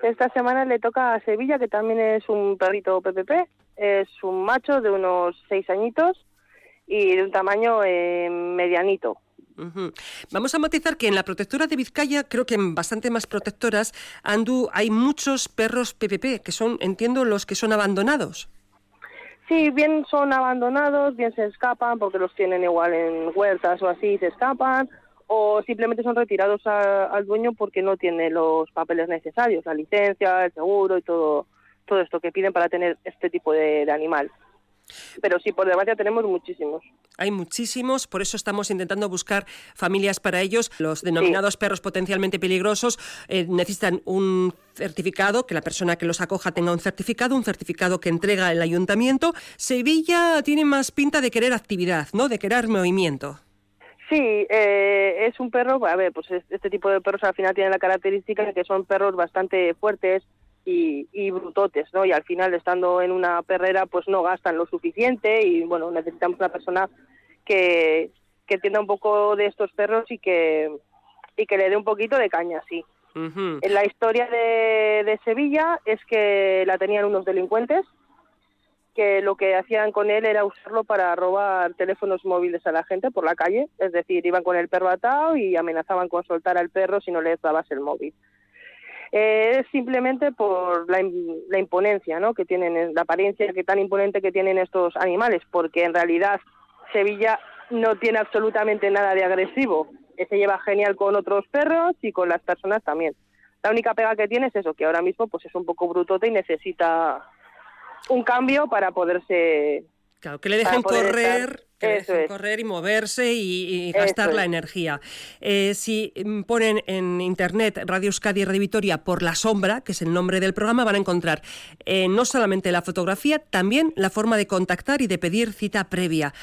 Esta semana le toca a Sevilla, que también es un perrito PPP. Es un macho de unos 6 añitos y de un tamaño medianito. Uh-huh. Vamos a matizar que en la protectora de Vizcaya, creo que en bastante más protectoras, Andu, hay muchos perros PPP, que son, entiendo, los que son abandonados. Sí, bien son abandonados, bien se escapan, porque los tienen igual en huertas o así, se escapan, o simplemente son retirados al dueño porque no tiene los papeles necesarios, la licencia, el seguro y todo esto que piden para tener este tipo de animal. Pero sí, por desgracia tenemos muchísimos. Hay muchísimos, por eso estamos intentando buscar familias para ellos. Los denominados perros potencialmente peligrosos necesitan un certificado, que la persona que los acoja tenga un certificado que entrega el ayuntamiento. Sevilla tiene más pinta de querer actividad, ¿no? De querer movimiento. Sí, es un perro, a ver, pues este tipo de perros al final tienen la característica de que son perros bastante fuertes y brutotes, ¿no? Y al final, estando en una perrera, pues no gastan lo suficiente y, bueno, necesitamos una persona que entienda un poco de estos perros y que le dé un poquito de caña, sí. Uh-huh. En la historia de Sevilla es que la tenían unos delincuentes que lo que hacían con él era usarlo para robar teléfonos móviles a la gente por la calle, es decir, iban con el perro atado y amenazaban con soltar al perro si no les dabas el móvil. Es simplemente por la imponencia, ¿no?, que tienen, la apariencia que tan imponente que tienen estos animales, porque en realidad Sevilla no tiene absolutamente nada de agresivo. Se lleva genial con otros perros y con las personas también. La única pega que tiene es eso, que ahora mismo pues es un poco brutote y necesita un cambio para poderse... Claro, que le dejen correr y moverse y gastar la energía. Si ponen en internet Radio Euskadi y Radio Vitoria por La Sombra, que es el nombre del programa, van a encontrar no solamente la fotografía, también la forma de contactar y de pedir cita previa.